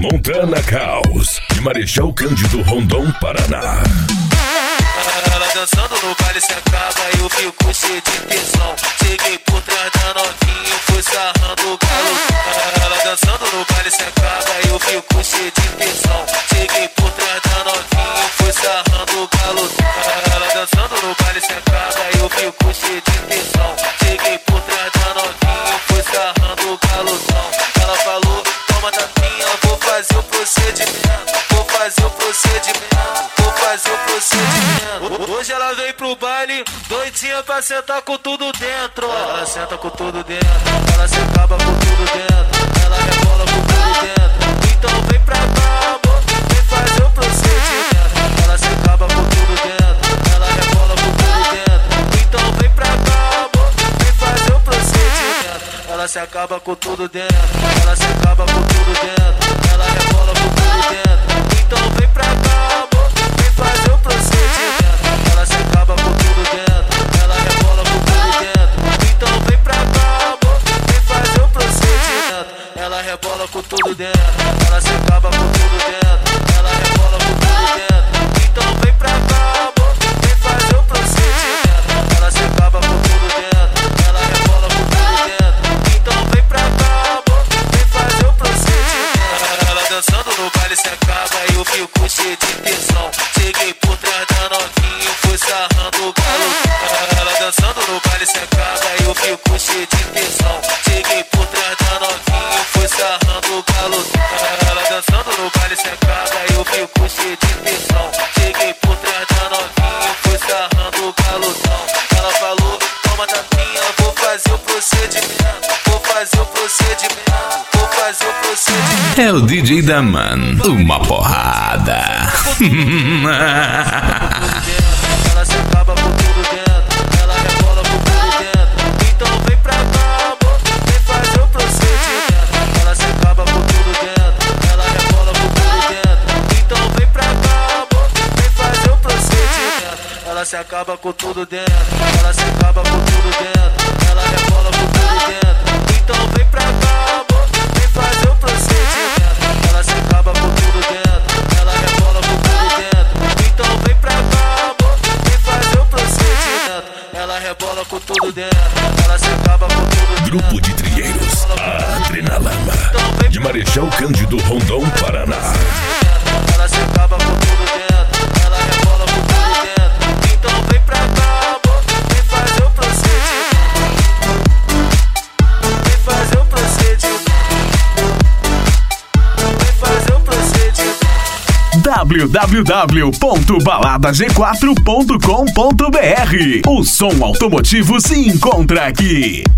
Montana Caos, de Marechal Cândido Rondon, Paraná. Ela dançando no baile se acaba e eu fico cheio de tesão. Cheguei por trás da novinha e fui sarrando o galo. Ela dançando no baile se acaba e eu fico cheio de tesão. Cheguei por trás da novinha e fui sarrando o galo. Ela dançando no baile se acaba e eu fico cheio de tesão. Cheguei por trás da novinha e fui sarrando o galozão. Ela falou, toma tapinha, vou fazer o procedimento. Vou fazer o procedimento, vou fazer o procedimento. Hoje ela vem pro baile, doidinha pra sentar com tudo dentro. Ela senta com tudo dentro, ela se acaba com tudo dentro. Ela rebola com tudo dentro. Então vem pra cá, amor, vem fazer o procedimento. Ela se acaba com tudo dentro, ela rebola com tudo dentro. Então vem pra cá, amor, vem fazer o procedimento. Ela se acaba com tudo dentro, ela se acaba com tudo dentro. Ela rebola com tudo dentro. Então vem pra cá, amor, vem fazer o procedimento. Ela se acaba com tudo dentro, ela rebola com tudo dentro. Então vem pra cá, amor, vem fazer o procedimento. Ela rebola com tudo dentro, ela se acaba com tudo dentro. Ela rebola com tudo dentro. Então vem pra cá, amor, vem fazer o procedimento. Ela se acaba com tudo dentro, ela rebola com tudo dentro. Então vem pra cá, amor, vem fazer o procedimento. Ela dançando no baile se acaba e eu fico cheio de tesão. Cheguei por trás da novinha e fui sarrando o galo. Ela dançando no baile se acaba e eu fico cheio de tesão. Cheguei por trás da novinha e fui sarrando o galo. Ela dançando no baile se acaba e eu fico cheio de tesão. Cheguei por trás da novinha e fui sarrando o galozão. Ela falou, toma tapinha, vou fazer o procedimento. Vou fazer o procedimento, vou fazer o procedimento. É o DJ Daman, uma porrada. Ela se acaba com tudo dentro, ela rebola com tudo dentro. Então vem pra cá, amor, vem fazer o procedimento. Ela se acaba com tudo dentro, ela rebola com tudo dentro. Então vem pra cá, amor, vem fazer o procedimento. Ela se acaba com tudo dentro, ela se acaba com tudo dentro. Ela rebola com tudo dentro. Então vem pra cá, amor, vem fazer o procedimento. Ela se acaba com tudo dentro, ela rebola com tudo dentro. Então vem pra cá, amor, vem fazer o procedimento. Ela rebola com tudo dentro, ela se acaba com tudo dentro. Grupo de Trieiros, a Adrenalama, de Marechal Cândido Rondon, Paraná. Ela se acaba com tudo dentro, ela rebola com tudo dentro. Então vem pra cá, amor, vem fazer o procedimento. Vem fazer o procedimento. Vem fazer o procedimento. www.baladag4.com.br. O som automotivo se encontra aqui.